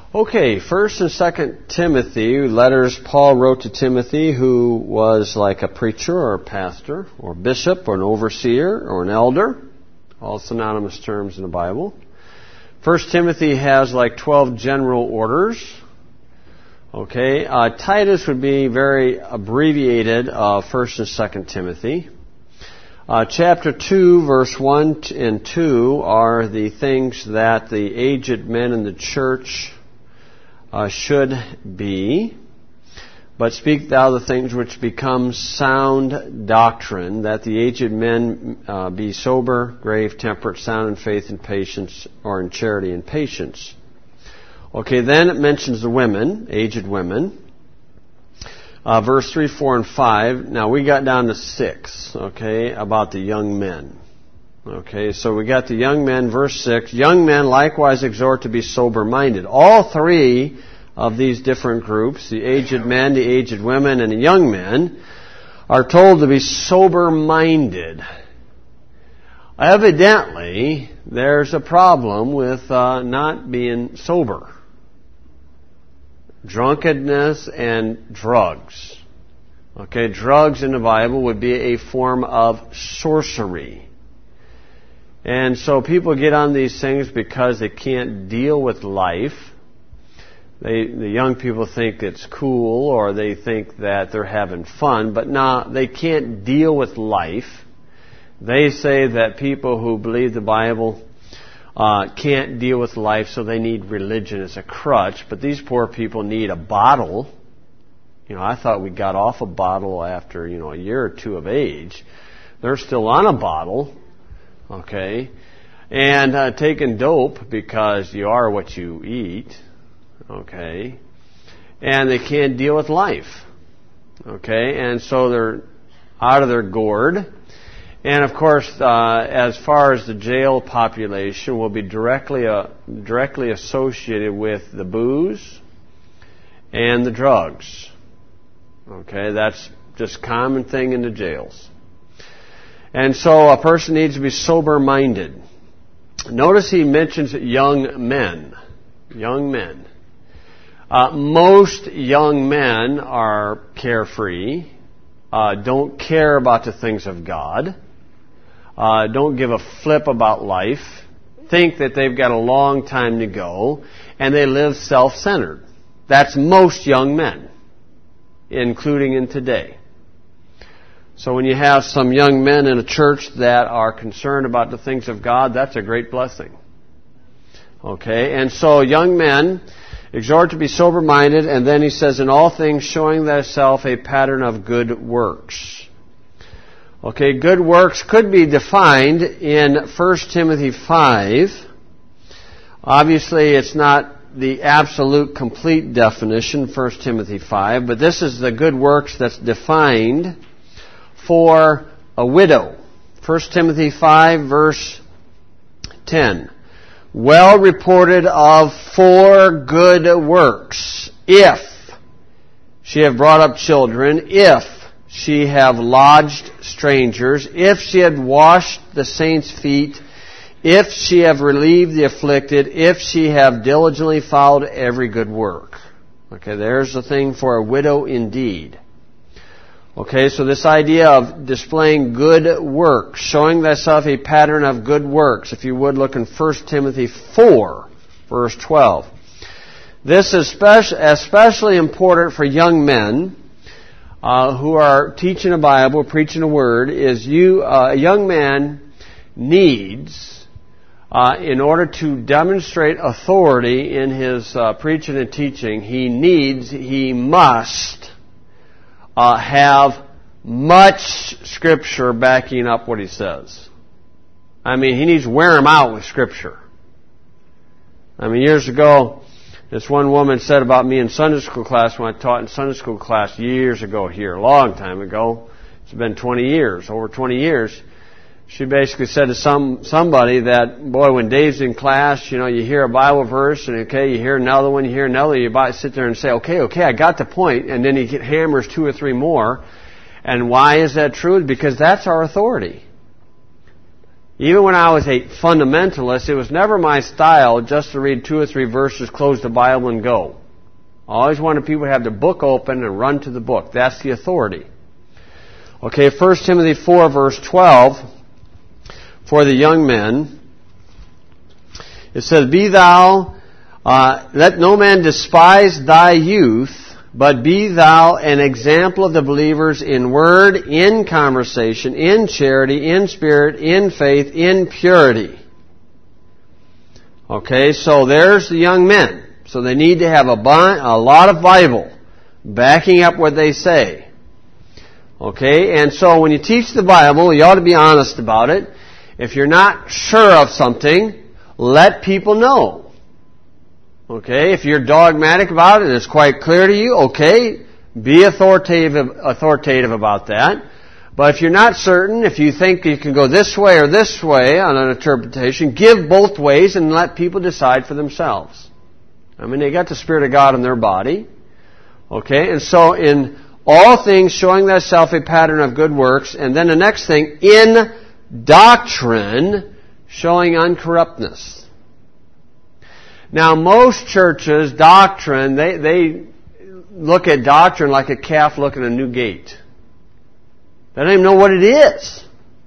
Okay, 1st and 2nd Timothy, letters Paul wrote to Timothy, who was like a preacher or a pastor or bishop or an overseer or an elder, all synonymous terms in the Bible. 1 Timothy has like 12 general orders. Okay, Titus would be very abbreviated, 1st and 2nd Timothy. Chapter 2, verse 1 and 2 are the things that the aged men in the church should be. But speak thou the things which become sound doctrine, that the aged men be sober, grave, temperate, sound in faith and patience, or in charity and patience. Okay, then it mentions the women, aged women. Verse 3, 4, and 5. Now we got down to 6, okay, about the young men. Okay, so we got the young men, verse 6. Young men likewise exhort to be sober-minded. All three of these different groups, the aged men, the aged women, and the young men, are told to be sober-minded. Evidently, there's a problem with not being sober. Drunkenness and drugs. Okay, drugs in the Bible would be a form of sorcery. And so people get on these things because they can't deal with life. The young people think it's cool, or they think that they're having fun, but no, they can't deal with life. They say that people who believe the Bible can't deal with life, so they need religion as a crutch. But these poor people need a bottle. You know, I thought we got off a bottle after, a year or two of age. They're still on a bottle. Okay, and taking dope because you are what you eat, okay, and they can't deal with life, okay, and so they're out of their gourd, and of course, as far as the jail population will be directly associated with the booze and the drugs, okay, that's just a common thing in the jails. And so a person needs to be sober-minded. Notice he mentions young men. Young men. Most young men are carefree, don't care about the things of God, don't give a flip about life, think that they've got a long time to go, and they live self-centered. That's most young men, including in today. So when you have some young men in a church that are concerned about the things of God, that's a great blessing. Okay, and so young men exhort to be sober-minded, and then he says, in all things showing thyself a pattern of good works. Okay, good works could be defined in 1 Timothy 5. Obviously, it's not the absolute complete definition, 1 Timothy 5, but this is the good works that's defined for a widow. 1 Timothy 5, verse 10. Well reported of 4 good works, if she have brought up children, if she have lodged strangers, if she had washed the saints' feet, if she have relieved the afflicted, if she have diligently followed every good work. Okay, there's the thing for a widow indeed. Okay, so this idea of displaying good works, showing thyself a pattern of good works, if you would look in 1 Timothy 4, verse 12. This is especially important for young men who are teaching the Bible, preaching the Word, is a young man needs, in order to demonstrate authority in his preaching and teaching, he must have much Scripture backing up what he says. I mean, he needs to wear him out with Scripture. I mean, years ago, this one woman said about me in Sunday school class, when I taught in Sunday school class years ago here, a long time ago, it's been 20 years, over 20 years, she basically said to somebody that, boy, when Dave's in class, you hear a Bible verse, and you hear another one, you hear another, you sit there and say, okay, I got the point, and then he hammers 2 or 3 more. And why is that true? Because that's our authority. Even when I was a fundamentalist, it was never my style just to read 2 or 3 verses, close the Bible, and go. I always wanted people to have their book open and run to the book. That's the authority. Okay, 1 Timothy 4, verse 12, for the young men, it says, Be thou, let no man despise thy youth, but be thou an example of the believers in word, in conversation, in charity, in spirit, in faith, in purity. Okay, so there's the young men. So they need to have a lot of Bible backing up what they say. Okay, and so when you teach the Bible, you ought to be honest about it. If you're not sure of something, let people know. Okay, if you're dogmatic about it and it's quite clear to you, okay, be authoritative about that. But if you're not certain, if you think you can go this way or this way on an interpretation, give both ways and let people decide for themselves. I mean, they got the Spirit of God in their body. Okay, and so in all things showing thyself a pattern of good works, and then the next thing, in doctrine showing uncorruptness. Now, most churches, doctrine, they look at doctrine like a calf looking at a new gate. They don't even know what it is.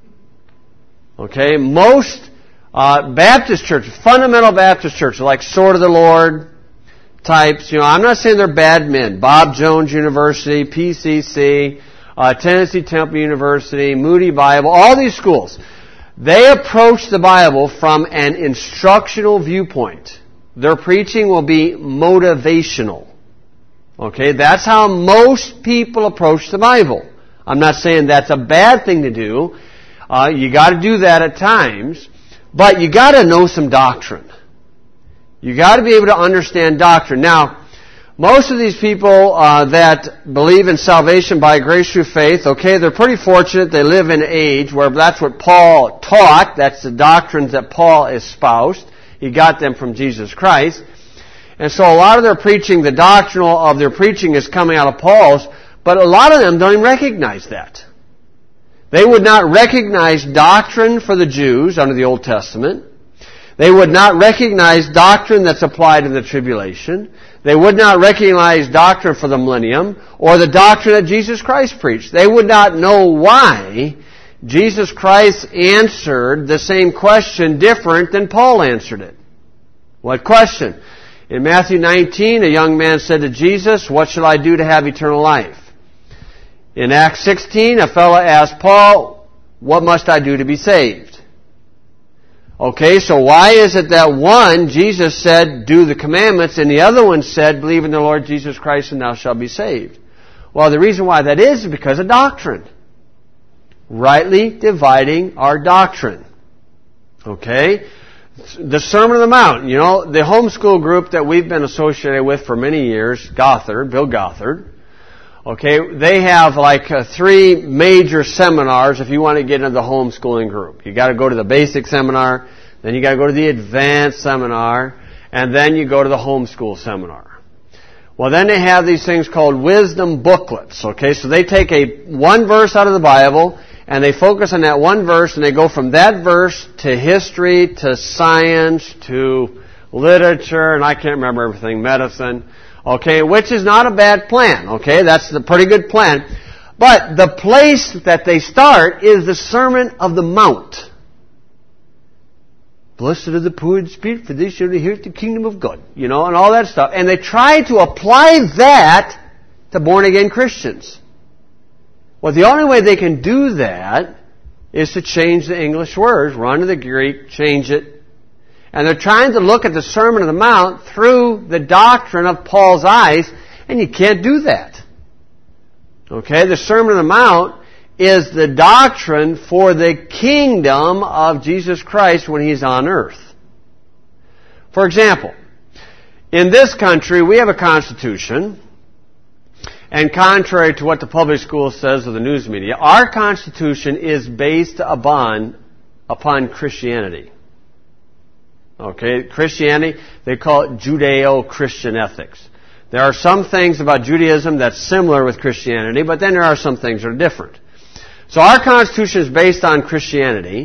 Okay? Most Baptist churches, fundamental Baptist churches, like Sword of the Lord types, I'm not saying they're bad men. Bob Jones University, PCC, Tennessee Temple University, Moody Bible, all these schools, they approach the Bible from an instructional viewpoint. Their preaching will be motivational. Okay, that's how most people approach the Bible. I'm not saying that's a bad thing to do. You got to do that at times, but you got to know some doctrine. You got to be able to understand doctrine. Now, most of these people that believe in salvation by grace through faith, okay, they're pretty fortunate. They live in an age where that's what Paul taught. That's the doctrines that Paul espoused. He got them from Jesus Christ. And so a lot of their preaching, the doctrinal of their preaching is coming out of Paul's, but a lot of them don't even recognize that. They would not recognize doctrine for the Jews under the Old Testament. They would not recognize doctrine that's applied in the tribulation. They would not recognize doctrine for the millennium or the doctrine that Jesus Christ preached. They would not know why Jesus Christ answered the same question different than Paul answered it. What question? In Matthew 19, a young man said to Jesus, What shall I do to have eternal life? In Acts 16, a fellow asked Paul, What must I do to be saved? Okay, so why is it that one, Jesus said, do the commandments, and the other one said, believe in the Lord Jesus Christ and thou shalt be saved? Well, the reason why that is because of doctrine. Rightly dividing our doctrine. Okay? The Sermon on the Mount, the homeschool group that we've been associated with for many years, Bill Gothard, okay, they have like 3 major seminars if you want to get into the homeschooling group. You got to go to the basic seminar, then you got to go to the advanced seminar, and then you go to the homeschool seminar. Well, then they have these things called wisdom booklets, okay? So they take one verse out of the Bible, and they focus on that one verse, and they go from that verse to history, to science, to literature, and I can't remember everything, medicine, okay, which is not a bad plan, okay? That's a pretty good plan. But the place that they start is the Sermon of the Mount. Blessed are the poor in spirit, for they shall inherit the kingdom of God, and all that stuff. And they try to apply that to born-again Christians. Well, the only way they can do that is to change the English words, run to the Greek, change it. And they're trying to look at the Sermon on the Mount through the doctrine of Paul's eyes, and you can't do that. Okay, the Sermon on the Mount is the doctrine for the kingdom of Jesus Christ when He's on earth. For example, in this country, we have a constitution. And contrary to what the public school says or the news media, our Constitution is based upon Christianity. Okay, Christianity, they call it Judeo-Christian ethics. There are some things about Judaism that's similar with Christianity, but then there are some things that are different. So our Constitution is based on Christianity.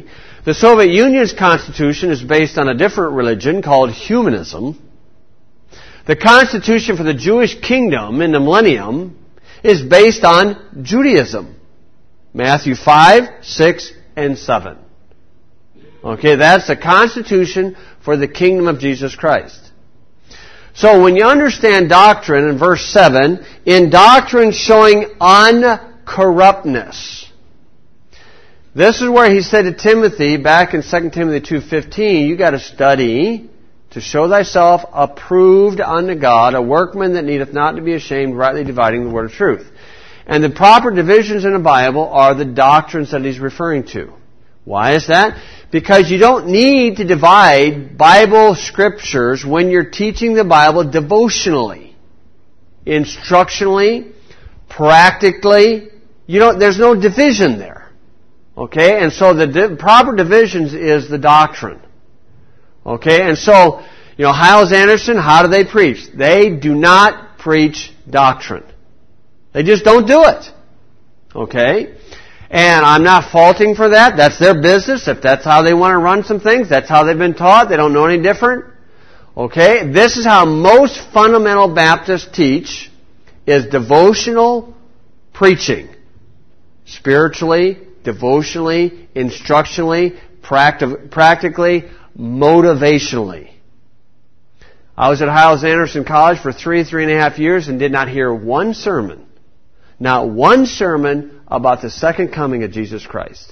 The Soviet Union's constitution is based on a different religion called humanism. The constitution for the Jewish kingdom in the millennium is based on Judaism. Matthew 5, 6, and 7. Okay, that's the constitution for the kingdom of Jesus Christ. So when you understand doctrine in verse 7, in doctrine showing uncorruptness. This is where he said to Timothy, back in 2 Timothy 2:15, you got to study to show thyself approved unto God, a workman that needeth not to be ashamed, rightly dividing the word of truth. And the proper divisions in the Bible are the doctrines that he's referring to. Why is that? Because you don't need to divide Bible scriptures when you're teaching the Bible devotionally, instructionally, practically. There's no division there. Okay? And so the proper divisions is the doctrine. Okay? And so, Hyles Anderson, how do they preach? They do not preach doctrine. They just don't do it. Okay? And I'm not faulting for that. That's their business. If that's how they want to run some things, that's how they've been taught. They don't know any different. Okay? This is how most fundamental Baptists teach, is devotional preaching. Spiritually, devotionally, instructionally, practically, motivationally. I was at Hyles Anderson College for 3.5 years and did not hear one sermon. Not one sermon about the second coming of Jesus Christ.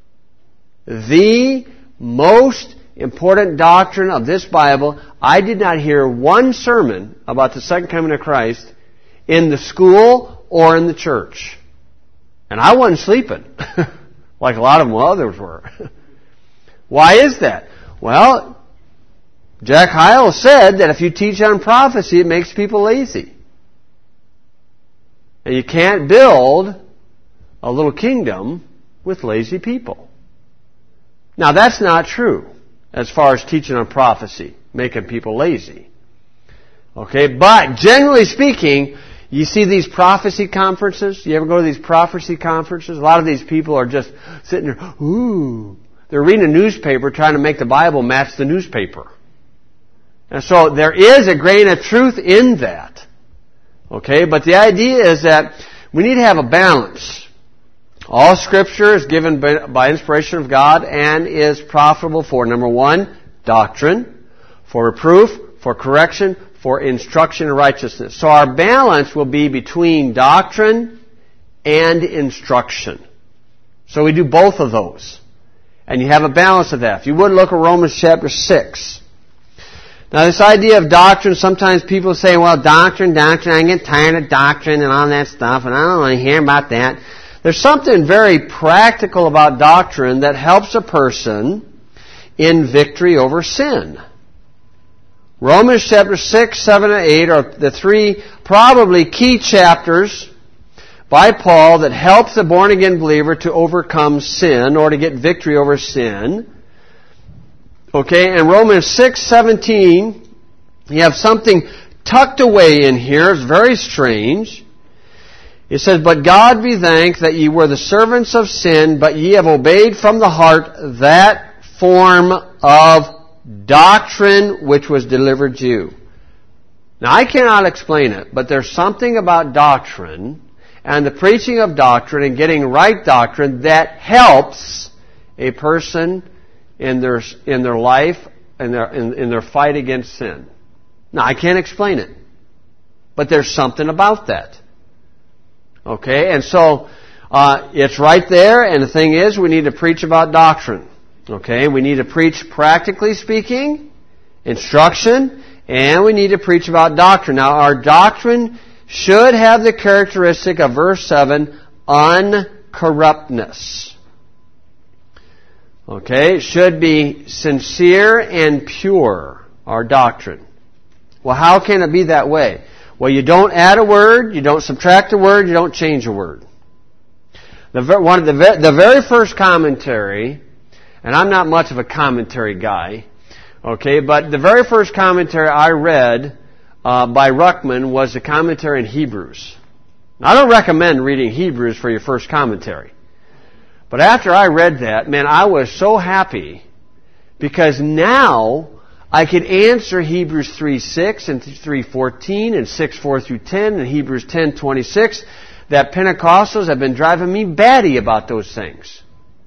The most important doctrine of this Bible, I did not hear one sermon about the second coming of Christ in the school or in the church. And I wasn't sleeping, like a lot of others were. Why is that? Well, Jack Hyles said that if you teach on prophecy, it makes people lazy. And you can't build a little kingdom with lazy people. Now, that's not true as far as teaching on prophecy, making people lazy. Okay, but generally speaking, you see these prophecy conferences? You ever go to these prophecy conferences? A lot of these people are just sitting there, ooh. They're reading a newspaper trying to make the Bible match the newspaper. And so there is a grain of truth in that. Okay, but the idea is that we need to have a balance. All Scripture is given by inspiration of God and is profitable for, number one, doctrine, for reproof, for correction, for instruction in righteousness. So our balance will be between doctrine and instruction. So we do both of those. And you have a balance of that. If you would look at Romans chapter 6. Now this idea of doctrine, sometimes people say, well, doctrine, I get tired of doctrine and all that stuff, and I don't want to hear about that. There's something very practical about doctrine that helps a person in victory over sin. Romans chapter 6, 7, and 8 are the three probably key chapters by Paul that helps the born-again believer to overcome sin or to get victory over sin. Okay, in Romans 6:17, you have something tucked away in here. It's very strange. It says, but God be thanked that ye were the servants of sin, but ye have obeyed from the heart that form of doctrine which was delivered to you. Now, I cannot explain it, but there's something about doctrine and the preaching of doctrine and getting right doctrine that helps a person in their life and in their fight against sin. Now, I can't explain it, but there's something about that. Okay, and so it's right there, and the thing is, we need to preach about doctrine. Okay, we need to preach practically speaking, instruction, and we need to preach about doctrine. Now, our doctrine should have the characteristic of verse 7, uncorruptness. Okay, it should be sincere and pure, our doctrine. Well, how can it be that way? Well, you don't add a word, you don't subtract a word, you don't change a word. The very first commentary, and I'm not much of a commentary guy, okay, but the very first commentary I read by Ruckman was the commentary in Hebrews. Now, I don't recommend reading Hebrews for your first commentary. But after I read that, man, I was so happy because now I could answer Hebrews 3:6 and 3:14 and 6:4 through 10 and Hebrews 10:26 that Pentecostals have been driving me batty about those things.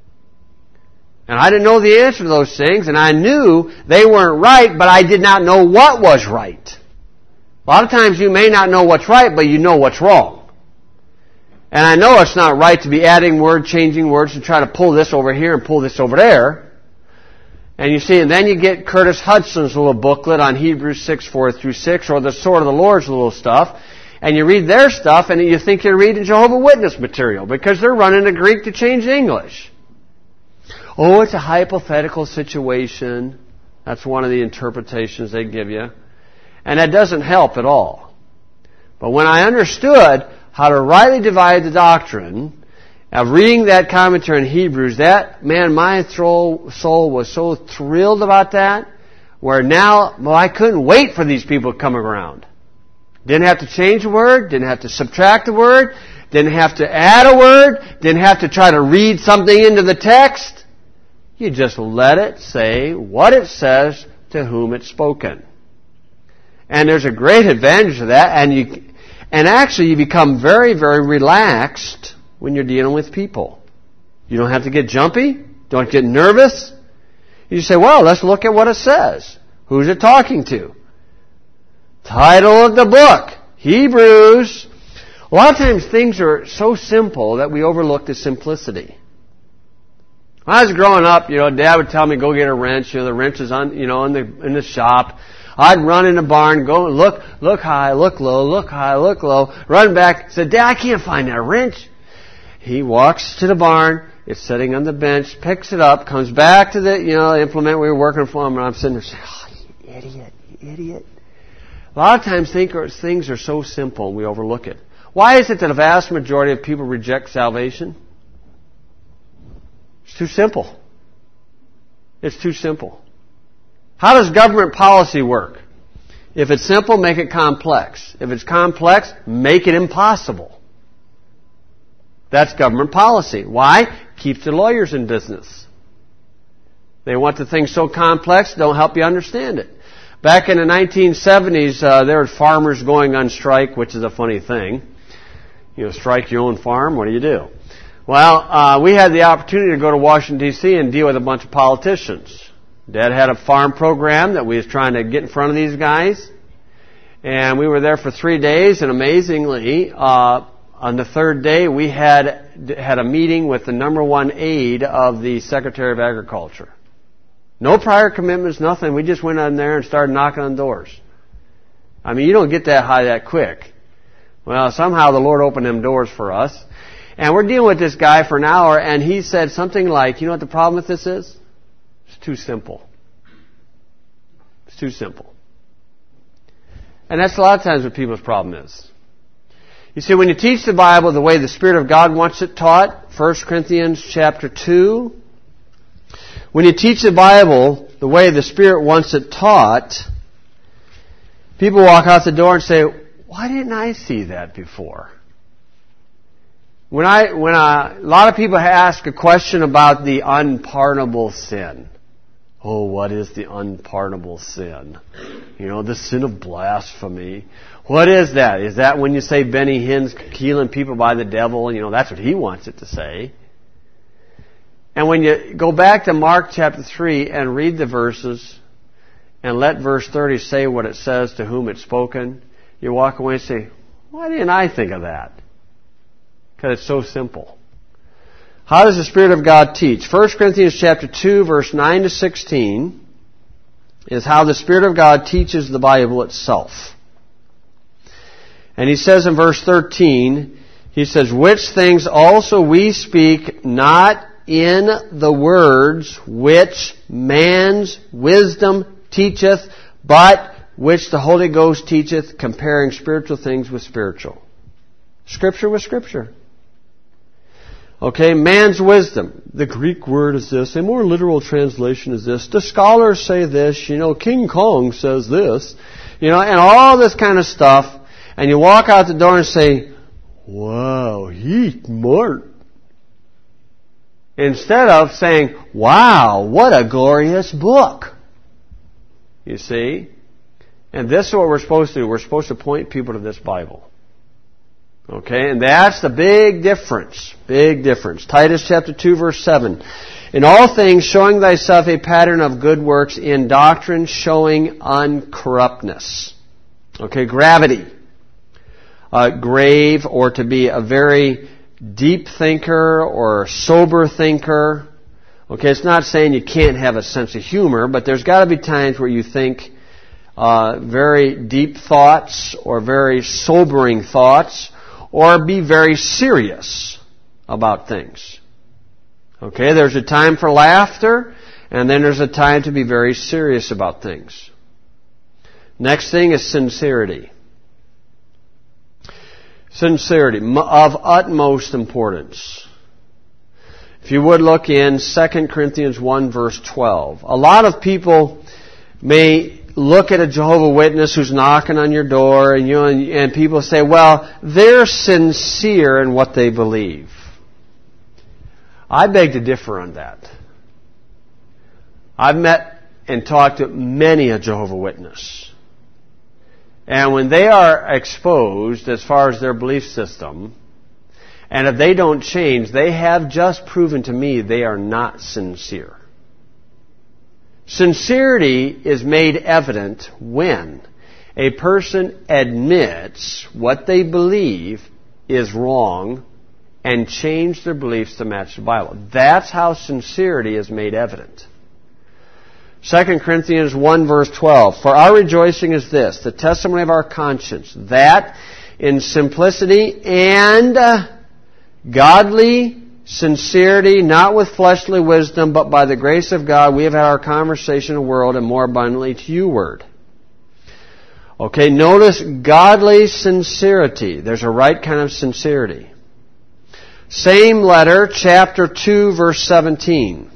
And I didn't know the answer to those things, and I knew they weren't right, but I did not know what was right. A lot of times you may not know what's right, but you know what's wrong. And I know it's not right to be adding words, changing words, and try to pull this over here and pull this over there. And you see, and then you get Curtis Hudson's little booklet on Hebrews 6:4 through 6, or the Sword of the Lord's little stuff, and you read their stuff, and you think you're reading Jehovah's Witness material, because they're running to Greek to change to English. Oh, it's a hypothetical situation. That's one of the interpretations they give you. And that doesn't help at all. But when I understood how to rightly divide the doctrine of reading that commentary in Hebrews, that, man, my soul was so thrilled about that, where now, well, I couldn't wait for these people to come around. Didn't have to change a word, didn't have to subtract a word, didn't have to add a word, didn't have to try to read something into the text. You just let it say what it says to whom it's spoken. And there's a great advantage to that, and actually you become very, very relaxed when you're dealing with people. You don't have to get jumpy, don't get nervous. You say, well, let's look at what it says. Who's it talking to? Title of the book, Hebrews. A lot of times things are so simple that we overlook the simplicity. When I was growing up, Dad would tell me, go get a wrench. The wrench is on, in the shop. I'd run in the barn, go look high, look low, run back, say, Dad, I can't find that wrench. He walks to the barn, it's sitting on the bench, picks it up, comes back to the, implement we were working for him, and I'm sitting there saying, oh, you idiot. A lot of times things are so simple and we overlook it. Why is it that a vast majority of people reject salvation? It's too simple. It's too simple. How does government policy work? If it's simple, make it complex. If it's complex, make it impossible. That's government policy. Why? Keeps the lawyers in business. They want the thing so complex, don't help you understand it. Back in the 1970s, there were farmers going on strike, which is a funny thing. Strike your own farm, what do you do? Well, we had the opportunity to go to Washington, D.C. and deal with a bunch of politicians. Dad had a farm program that we was trying to get in front of these guys. And we were there for 3 days, and amazingly, on the third day, we had a meeting with the number one aide of the Secretary of Agriculture. No prior commitments, nothing. We just went on there and started knocking on doors. I mean, you don't get that high that quick. Well, somehow the Lord opened them doors for us. And we're dealing with this guy for an hour, and he said something like, you know what the problem with this is? It's too simple. It's too simple. And that's a lot of times what people's problem is. You see, when you teach the Bible the way the Spirit of God wants it taught, 1 Corinthians chapter 2, when you teach the Bible the way the Spirit wants it taught, people walk out the door and say, why didn't I see that before? When a lot of people ask a question about the unpardonable sin. Oh, what is the unpardonable sin? The sin of blasphemy. What is that? Is that when you say Benny Hinn's healing people by the devil? That's what he wants it to say. And when you go back to Mark chapter 3 and read the verses and let verse 30 say what it says to whom it's spoken, you walk away and say, why didn't I think of that? Because it's so simple. How does the Spirit of God teach? 1 Corinthians chapter 2, verse 9 to 16 is how the Spirit of God teaches the Bible itself. And he says in verse 13, he says, which things also we speak not in the words which man's wisdom teacheth, but which the Holy Ghost teacheth, comparing spiritual things with spiritual. Scripture with Scripture. Okay, man's wisdom. The Greek word is this. A more literal translation is this. The scholars say this. King Kong says this. And all this kind of stuff. And you walk out the door and say, wow, he's smart. Instead of saying, wow, what a glorious book. You see? And this is what we're supposed to do. We're supposed to point people to this Bible. Okay? And that's the big difference. Big difference. Titus chapter 2 verse 7. In all things showing thyself a pattern of good works, in doctrine showing uncorruptness. Okay, gravity. Grave, or to be a very deep thinker or sober thinker. Okay, it's not saying you can't have a sense of humor, but there's got to be times where you think very deep thoughts or very sobering thoughts, or be very serious about things. Okay, there's a time for laughter, and then there's a time to be very serious about things. Next thing is sincerity. Sincerity, of utmost importance. If you would look in 2 Corinthians 1 verse 12. A lot of people may look at a Jehovah's Witness who's knocking on your door, and people say, well, they're sincere in what they believe. I beg to differ on that. I've met and talked to many a Jehovah's Witness. And when they are exposed as far as their belief system, and if they don't change, they have just proven to me they are not sincere. Sincerity is made evident when a person admits what they believe is wrong and change their beliefs to match the Bible. That's how sincerity is made evident. 2 Corinthians 1 verse 12. For our rejoicing is this, the testimony of our conscience, that in simplicity and godly sincerity, not with fleshly wisdom, but by the grace of God, we have had our conversation in the world, and more abundantly to you word. Okay, notice godly sincerity. There's a right kind of sincerity. Same letter, chapter 2, verse 17.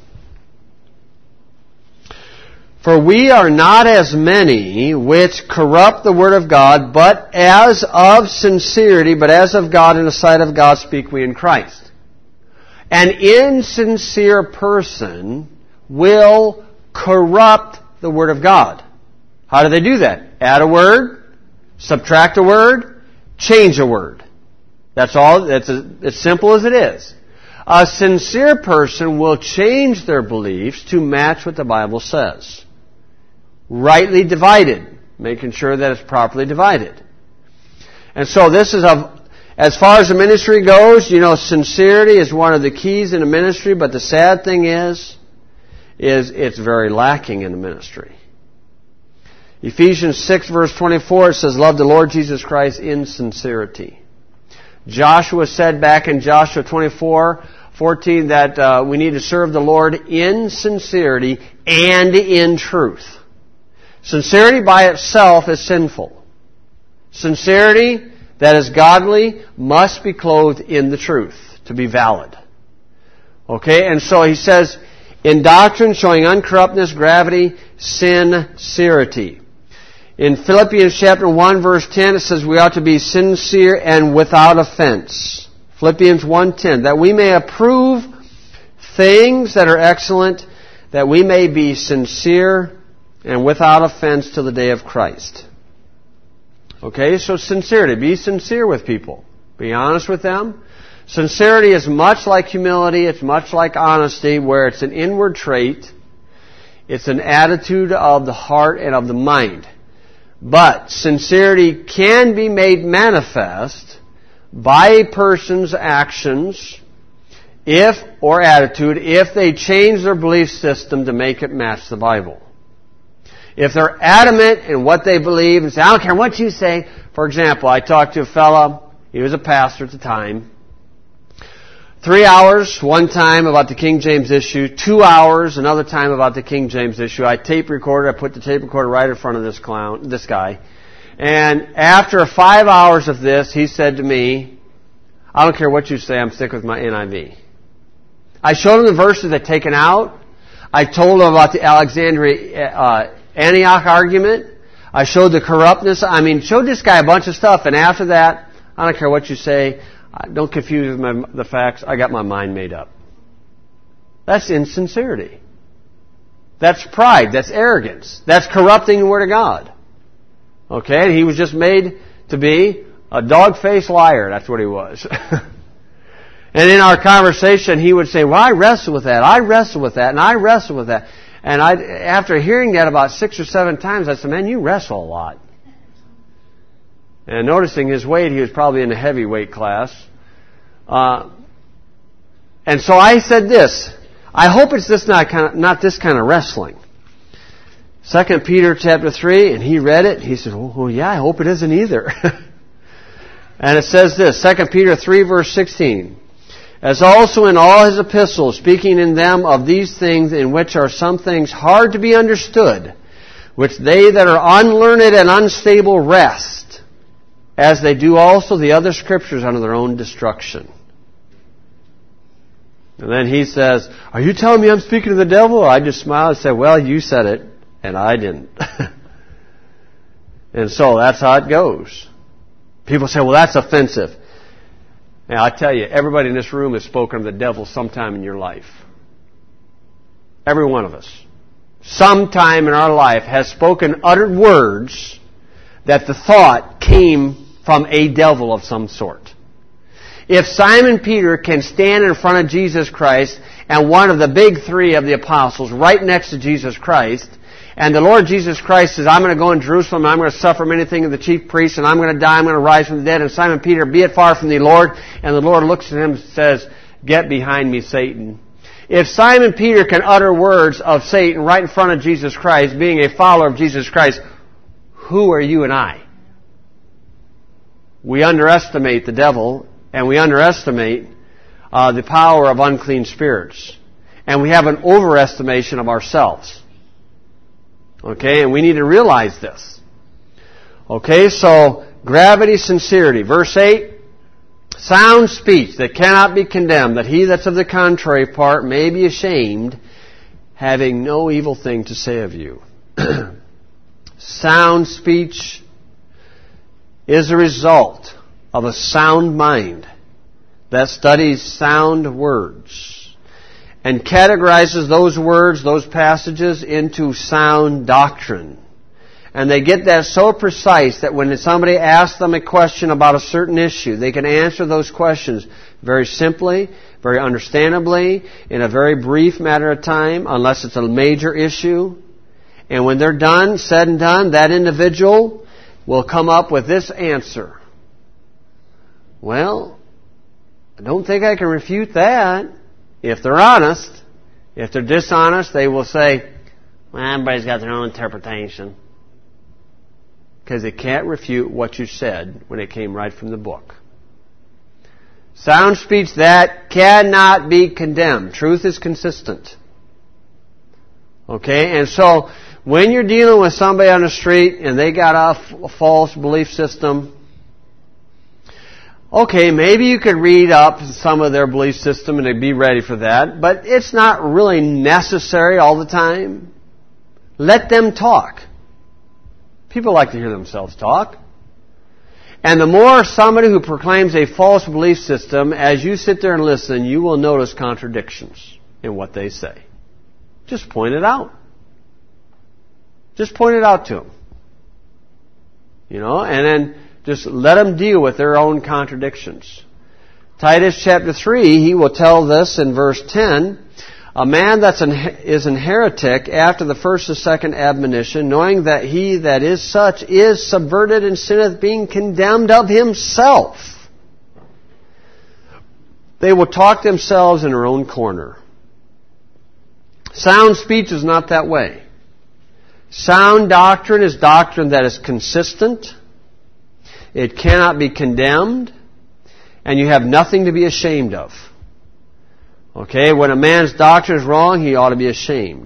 For we are not as many which corrupt the word of God, but as of sincerity, but as of God, in the sight of God speak we in Christ. An insincere person will corrupt the word of God. How do they do that? Add a word, subtract a word, change a word. That's all. That's as simple as it is. A sincere person will change their beliefs to match what the Bible says. Rightly divided, making sure that it's properly divided. And so this is as far as the ministry goes, sincerity is one of the keys in the ministry, but the sad thing is it's very lacking in the ministry. Ephesians 6 verse 24, it says, love the Lord Jesus Christ in sincerity. Joshua said back in Joshua 24:14 that we need to serve the Lord in sincerity and in truth. Sincerity by itself is sinful. Sincerity that is godly must be clothed in the truth to be valid. Okay, and so he says, in doctrine showing uncorruptness, gravity, sincerity. In Philippians chapter 1 verse 10 it says we ought to be sincere and without offense. Philippians 1:10, that we may approve things that are excellent, that we may be sincere and without offense till the day of Christ. Okay, so sincerity. Be sincere with people. Be honest with them. Sincerity is much like humility. It's much like honesty, where it's an inward trait. It's an attitude of the heart and of the mind. But sincerity can be made manifest by a person's actions or attitude if they change their belief system to make it match the Bible. If they're adamant in what they believe and say, I don't care what you say. For example, I talked to a fellow, he was a pastor at the time. 3 hours one time about the King James issue, 2 hours another time about the King James issue. I tape recorded, I put the tape recorder right in front of this guy. And after 5 hours of this, he said to me, I don't care what you say, I'm sticking with my NIV. I showed him the verses I'd taken out. I told him about the Alexandria Antioch argument. I showed the corruptness. Showed this guy a bunch of stuff. And after that, I don't care what you say. Don't confuse the facts. I got my mind made up. That's insincerity. That's pride. That's arrogance. That's corrupting the Word of God. Okay? And he was just made to be a dog-faced liar. That's what he was. And in our conversation, he would say, well, I wrestle with that. I wrestle with that. And I wrestle with that. And after hearing that about 6 or 7 times, I said, man, you wrestle a lot. And noticing his weight, he was probably in the heavyweight class. And so I said this, I hope it's not this kind of wrestling. 2 Peter chapter 3, and he read it. He said, well, yeah, I hope it isn't either. And it says this, 2 Peter 3, verse 16. As also in all his epistles, speaking in them of these things in which are some things hard to be understood, which they that are unlearned and unstable wrest, as they do also the other scriptures unto their own destruction. And then he says, are you telling me I'm speaking to the devil? I just smiled and said, well, you said it, and I didn't. And so that's how it goes. People say, well, that's offensive. Now, I tell you, everybody in this room has spoken of the devil sometime in your life. Every one of us. Sometime in our life has spoken, uttered words that the thought came from a devil of some sort. If Simon Peter can stand in front of Jesus Christ and one of the big 3 of the apostles right next to Jesus Christ, and the Lord Jesus Christ says, I'm going to go in Jerusalem, and I'm going to suffer many things of the chief priests, and I'm going to die, I'm going to rise from the dead. And Simon Peter, be it far from thee, Lord. And the Lord looks at him and says, get behind me, Satan. If Simon Peter can utter words of Satan right in front of Jesus Christ, being a follower of Jesus Christ, who are you and I? We underestimate the devil, and we underestimate the power of unclean spirits. And we have an overestimation of ourselves. Okay, and we need to realize this. Okay, so gravity, sincerity. Verse 8, sound speech that cannot be condemned, that he that's of the contrary part may be ashamed, having no evil thing to say of you. Sound speech is a result of a sound mind that studies sound words and categorizes those words, those passages, into sound doctrine. And they get that so precise that when somebody asks them a question about a certain issue, they can answer those questions very simply, very understandably, in a very brief matter of time, unless it's a major issue. And when they're done, said and done, that individual will come up with this answer. Well, I don't think I can refute that. If they're honest. If they're dishonest, they will say, well, everybody's got their own interpretation. Because they can't refute what you said when it came right from the book. Sound speech that cannot be condemned. Truth is consistent. Okay? And so, when you're dealing with somebody on the street and they got a false belief system, okay, maybe you could read up some of their belief system and be ready for that, but it's not really necessary all the time. Let them talk. People like to hear themselves talk. And the more somebody who proclaims a false belief system, as you sit there and listen, you will notice contradictions in what they say. Just point it out. Just point it out to them. You know, and then just let them deal with their own contradictions. Titus chapter 3, he will tell this in verse 10. A man is an heretic after the first and second admonition, knowing that he that is such is subverted and sinneth, being condemned of himself. They will talk themselves in their own corner. Sound speech is not that way. Sound doctrine is doctrine that is consistent. It cannot be condemned, and you have nothing to be ashamed of. Okay, when a man's doctrine is wrong, he ought to be ashamed.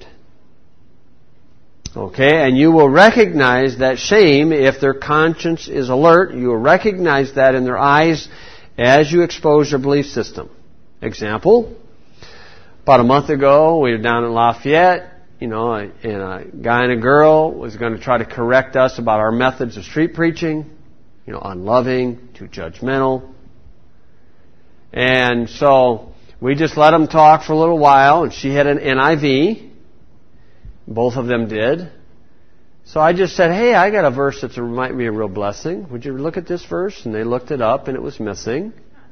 Okay, and you will recognize that shame if their conscience is alert. You will recognize that in their eyes as you expose their belief system. Example, about a month ago, we were down in Lafayette, and a guy and a girl was going to try to correct us about our methods of street preaching. Unloving, too judgmental. And so we just let them talk for a little while, and she had an NIV. Both of them did. So I just said, hey, I got a verse that might be a real blessing. Would you look at this verse? And they looked it up, and it was missing.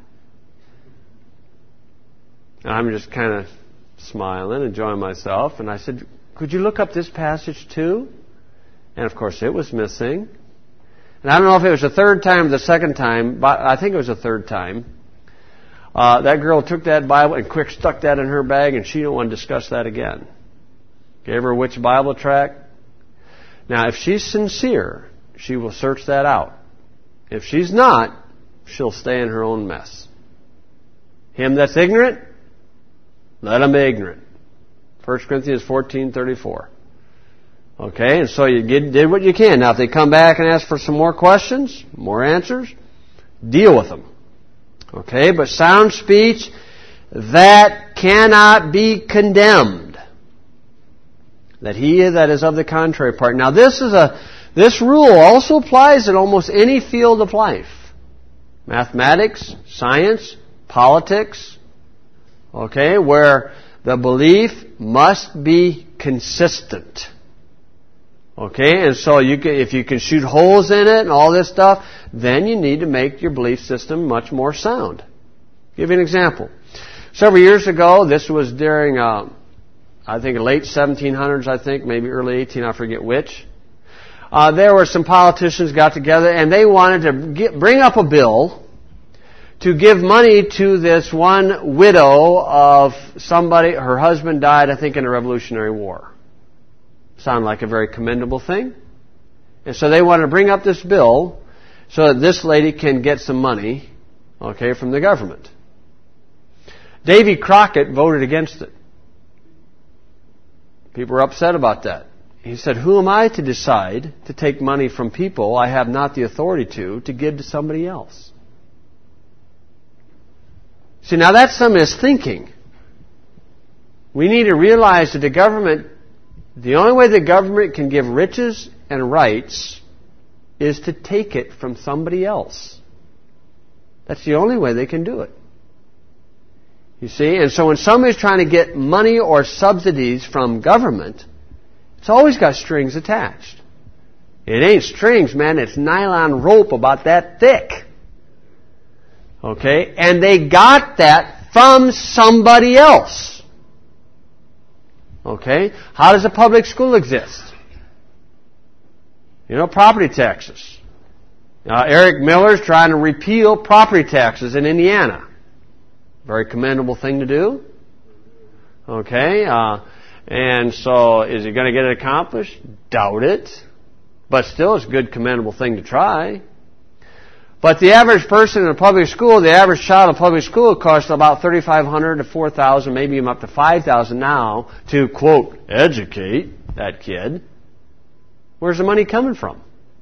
And I'm just kind of smiling, enjoying myself. And I said, could you look up this passage too? And of course, it was missing. And I don't know if it was the third time or the second time, but I think it was the third time. That girl took that Bible and quick stuck that in her bag, and she didn't want to discuss that again. Gave her which Bible tract. Now, if she's sincere, she will search that out. If she's not, she'll stay in her own mess. Him that's ignorant, let him be ignorant. 1 Corinthians 14:34. Okay, and so you did what you can. Now, if they come back and ask for some more questions, more answers, deal with them. Okay, but sound speech, that cannot be condemned. That he that is of the contrary part. Now this rule also applies in almost any field of life. Mathematics, science, politics. Okay, where the belief must be consistent. Okay, and so if you can shoot holes in it and all this stuff, then you need to make your belief system much more sound. I'll give you an example. Several years ago, this was during I think late 1700s, maybe early 18, I forget which. There were some politicians got together and they wanted to bring up a bill to give money to this one widow of somebody, her husband died, I think, in the Revolutionary War. Sound like a very commendable thing. And so they wanted to bring up this bill so that this lady can get some money, okay, from the government. Davy Crockett voted against it. People were upset about that. He said, who am I to decide to take money from people I have not the authority to give to somebody else? See, now that's some of his thinking. We need to realize that the only way the government can give riches and rights is to take it from somebody else. That's the only way they can do it. You see, and so when somebody's trying to get money or subsidies from government, it's always got strings attached. It ain't strings, man, it's nylon rope about that thick. Okay, and they got that from somebody else. Okay, how does a public school exist? You know, property taxes. Eric Miller's trying to repeal property taxes in Indiana. Very commendable thing to do. Okay, and so is he going to get it accomplished? Doubt it. But still, it's a good, commendable thing to try. But the average person in a public school, the average child in a public school costs about $3,500 to $4,000, maybe even up to $5,000 now to, quote, educate that kid. Where's the money coming from?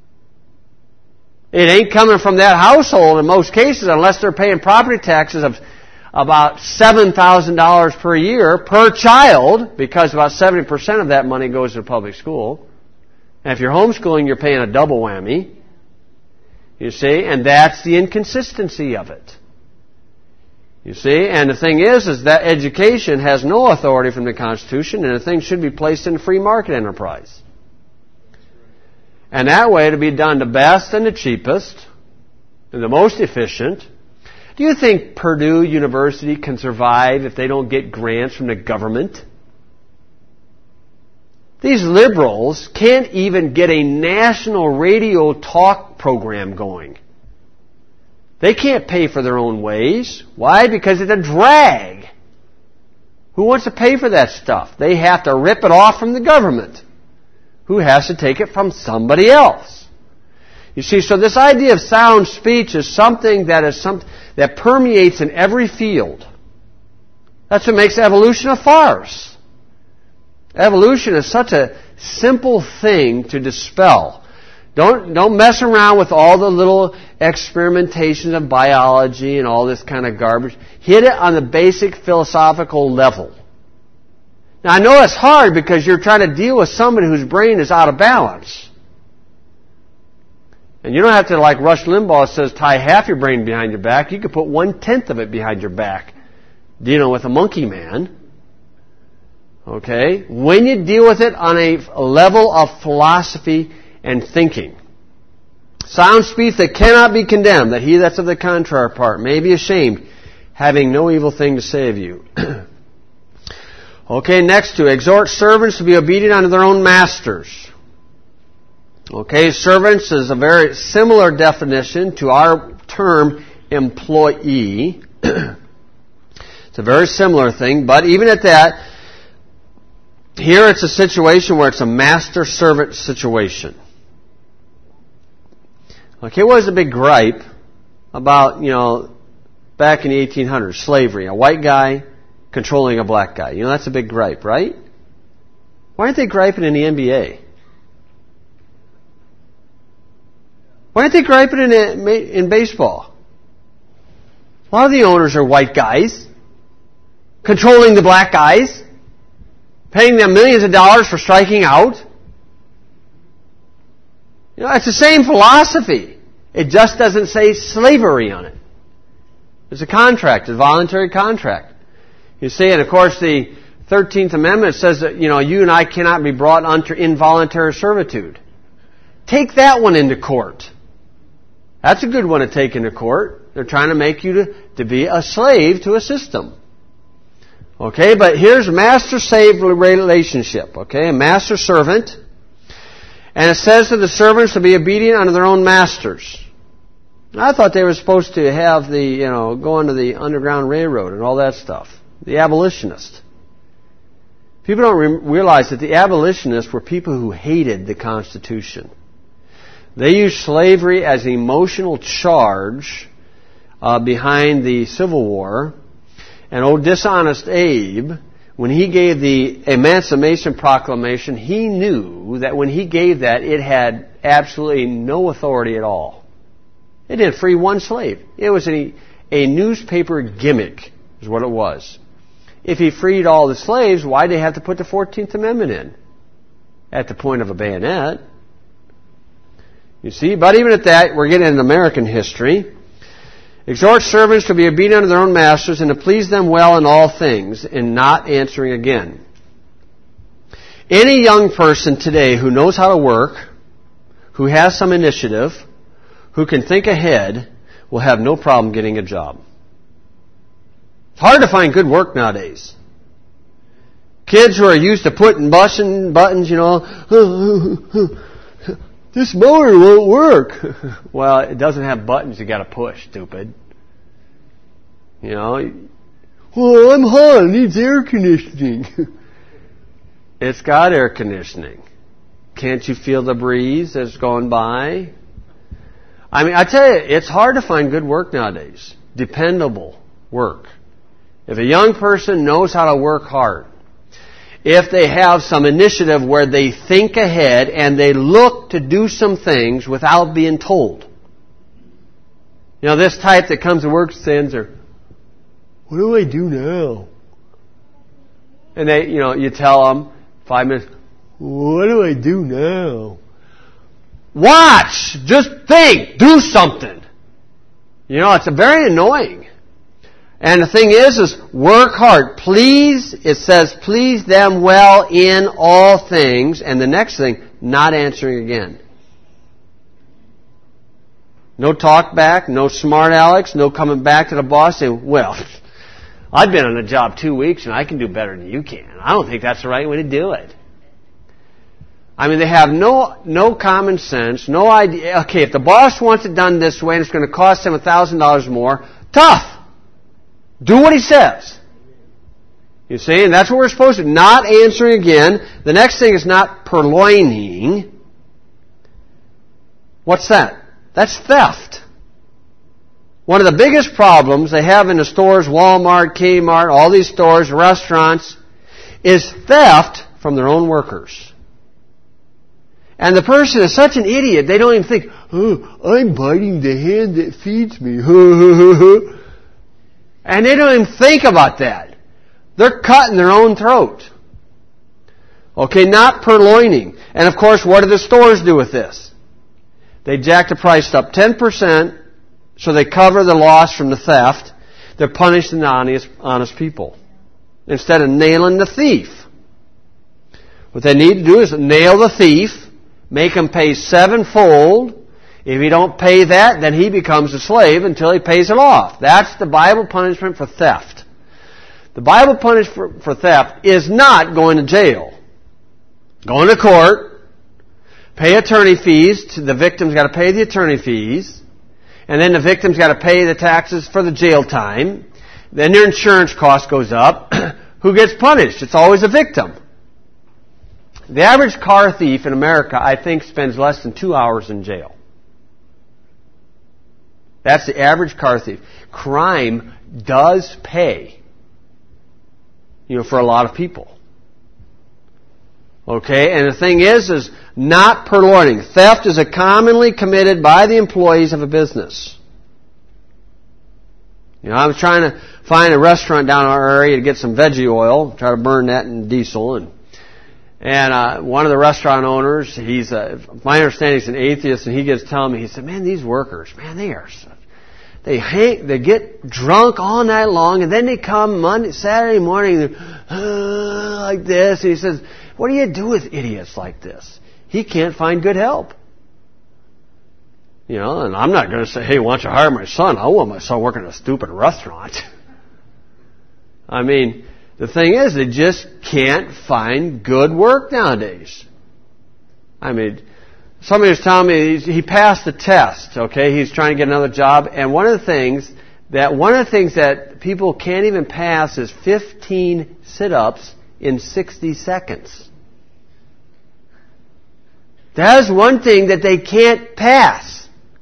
It ain't coming from that household in most cases unless they're paying property taxes of about $7,000 per year per child, because about 70% of that money goes to public school. And if you're homeschooling, you're paying a double whammy. You see, and that's the inconsistency of it. You see, and the thing is that education has no authority from the Constitution, and the thing should be placed in a free market enterprise. And that way to be done the best and the cheapest and the most efficient. Do you think Purdue University can survive if they don't get grants from the government? These liberals can't even get a national radio talk program going. They can't pay for their own ways. Why? Because it's a drag. Who wants to pay for that stuff? They have to rip it off from the government, who has to take it from somebody else. You see, so this idea of sound speech is something that permeates in every field. That's what makes evolution a farce. Evolution is such a simple thing to dispel. Don't mess around with all the little experimentations of biology and all this kind of garbage. Hit it on the basic philosophical level. Now, I know it's hard because you're trying to deal with somebody whose brain is out of balance. And you don't have to, like Rush Limbaugh says, tie half your brain behind your back. You can put 1/10 of it behind your back. dealing with a monkey man. Okay? When you deal with it on a level of philosophy and thinking. Sound speech that cannot be condemned, that he that's of the contrary part may be ashamed, having no evil thing to say of you. Okay, next to exhort servants to be obedient unto their own masters. Okay, servants is a very similar definition to our term employee. It's a very similar thing, but even at that, here it's a situation where it's a master-servant situation. Okay, what was the big gripe about, back in the 1800s, slavery? A white guy controlling a black guy. That's a big gripe, right? Why aren't they griping in the NBA? Why aren't they griping in baseball? A lot of the owners are white guys controlling the black guys, paying them millions of dollars for striking out. It's the same philosophy. It just doesn't say slavery on it. It's a contract, a voluntary contract. You see, and of course the 13th Amendment says that, you and I cannot be brought under involuntary servitude. Take that one into court. That's a good one to take into court. They're trying to make you to be a slave to a system. Okay, but here's a master-slave relationship. Okay, a master-servant. And it says to the servants to be obedient unto their own masters. I thought they were supposed to have go into the Underground Railroad and all that stuff. The abolitionists. People don't realize that the abolitionists were people who hated the Constitution. They used slavery as an emotional charge behind the Civil War. And old Dishonest Abe, when he gave the Emancipation Proclamation, he knew that when he gave that, it had absolutely no authority at all. It didn't free one slave. It was a newspaper gimmick, is what it was. If he freed all the slaves, why did they have to put the 14th Amendment in? At the point of a bayonet. You see, but even at that, we're getting into American history. Exhort servants to be obedient unto their own masters and to please them well in all things, and not answering again. Any young person today who knows how to work, who has some initiative, who can think ahead, will have no problem getting a job. It's hard to find good work nowadays. Kids who are used to putting buttons, this motor won't work. Well, it doesn't have buttons you got to push, stupid. Well, I'm hot. It needs air conditioning. It's got air conditioning. Can't you feel the breeze that's going by? I tell you, it's hard to find good work nowadays. Dependable work. If a young person knows how to work hard, if they have some initiative where they think ahead and they look to do some things without being told. This type that comes to work stands there, what do I do now? And they, you tell them 5 minutes, what do I do now? Watch! Just think! Do something! It's very annoying. And the thing is work hard. Please, it says, please them well in all things. And the next thing, not answering again. No talk back, no smart Alex, no coming back to the boss saying, well, I've been on the job 2 weeks and I can do better than you can. I don't think that's the right way to do it. They have no common sense, no idea. Okay, if the boss wants it done this way and it's going to cost him $1,000 more, tough! Do what he says. You see, and that's what we're supposed to do. Not answering again. The next thing is not purloining. What's that? That's theft. One of the biggest problems they have in the stores, Walmart, Kmart, all these stores, restaurants, is theft from their own workers. And the person is such an idiot, they don't even think, I'm biting the hand that feeds me. And they don't even think about that. They're cutting their own throat. Okay, not purloining. And of course, what do the stores do with this? They jack the price up 10%, so they cover the loss from the theft. They're punishing the honest people instead of nailing the thief. What they need to do is nail the thief, make him pay sevenfold. If he don't pay that, then he becomes a slave until he pays it off. That's the Bible punishment for theft. The Bible punishment for theft is not going to jail. Going to court, pay attorney fees. The victim's got to pay the attorney fees. And then the victim's got to pay the taxes for the jail time. Then their insurance cost goes up. Who gets punished? It's always a victim. The average car thief in America, I think, spends less than 2 hours in jail. That's the average car thief. Crime does pay, for a lot of people. Okay, and the thing is not purloining. Theft is commonly committed by the employees of a business. I was trying to find a restaurant down in our area to get some veggie oil, try to burn that in diesel, and one of the restaurant owners, my understanding he's an atheist, and he gets telling me, he said, man, these workers, man, they get drunk all night long, and then they come Saturday morning, like this, and he says, what do you do with idiots like this? He can't find good help. And I'm not going to say, hey, why don't you hire my son? I want my son working in a stupid restaurant. I mean, the thing is, they just can't find good work nowadays. I mean, somebody was telling me he passed the test, okay? He's trying to get another job, and one of the things that people can't even pass is 15 sit-ups in 60 seconds. That is one thing that they can't pass.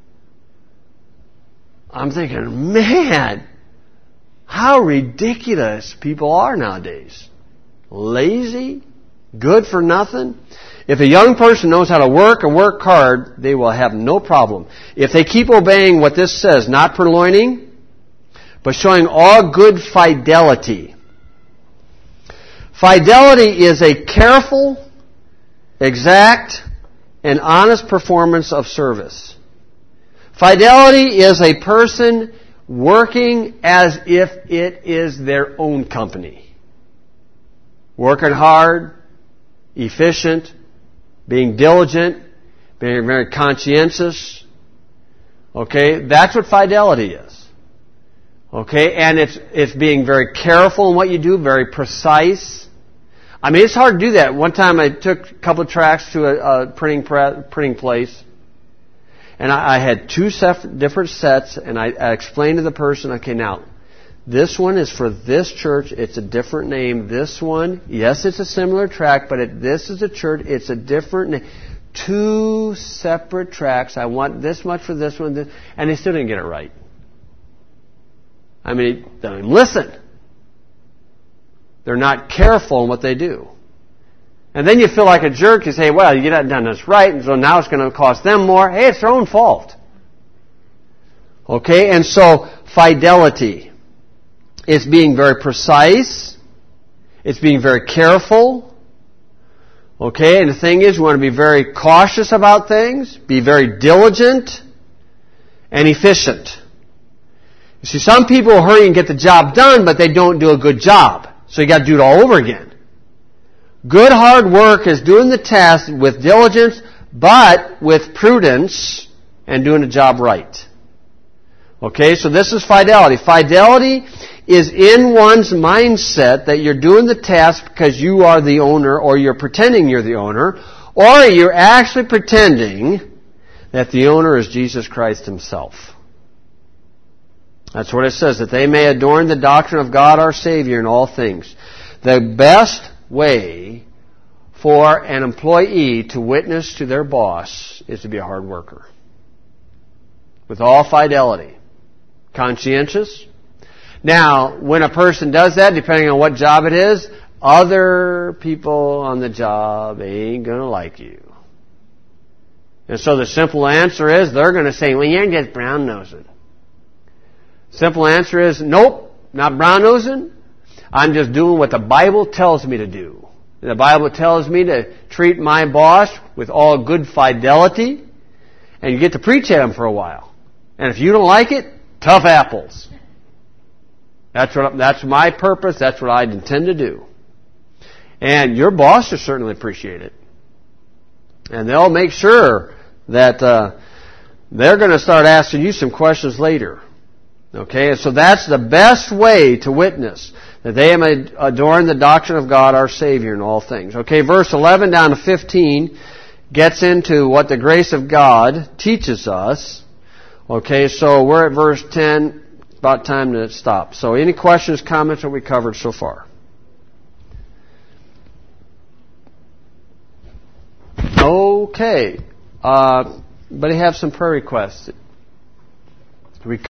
I'm thinking, man, how ridiculous people are nowadays. Lazy, good for nothing. If a young person knows how to work and work hard, they will have no problem. If they keep obeying what this says, not purloining, but showing all good fidelity. Fidelity is a careful, exact, and honest performance of service. Fidelity is a person working as if it is their own company. Working hard, efficient, being diligent, being very conscientious. Okay, that's what fidelity is. Okay, and it's being very careful in what you do, very precise. I mean, it's hard to do that. One time I took a couple of tracts to a printing place, and I had two different sets, and I explained to the person, okay, now, this one is for this church. It's a different name. This one, yes, it's a similar tract, but this is a church. It's a different name. Two separate tracts. I want this much for this one, and they still didn't get it right. I mean, listen. They're not careful in what they do. And then you feel like a jerk. You say, well, you haven't done this right, and so now it's going to cost them more. Hey, it's their own fault. Okay, and so fidelity. It's being very precise. It's being very careful. Okay, and the thing is, we want to be very cautious about things, be very diligent, and efficient. You see, some people hurry and get the job done, but they don't do a good job. So you got to do it all over again. Good hard work is doing the task with diligence, but with prudence and doing the job right. Okay, so this is fidelity. Fidelity is in one's mindset that you're doing the task because you are the owner, or you're pretending you're the owner, or you're actually pretending that the owner is Jesus Christ Himself. That's what it says, that they may adorn the doctrine of God our Savior in all things. The best way for an employee to witness to their boss is to be a hard worker. With all fidelity. Conscientious. Now, when a person does that, depending on what job it is, other people on the job ain't going to like you. And so the simple answer is, they're going to say, well, you're just brown-nosing. Simple answer is, nope, not brown-nosing. I'm just doing what the Bible tells me to do. The Bible tells me to treat my boss with all good fidelity, and you get to preach at him for a while. And if you don't like it, tough apples. That's my purpose. That's what I intend to do. And your boss will certainly appreciate it. And they'll make sure that they're going to start asking you some questions later. Okay, so that's the best way to witness, that they may adorn the doctrine of God our Savior in all things. Okay, verse 11 down to 15 gets into what the grace of God teaches us. Okay, so we're at verse 10, about time to stop. So any questions, comments that we covered so far? Okay, but I have some prayer requests.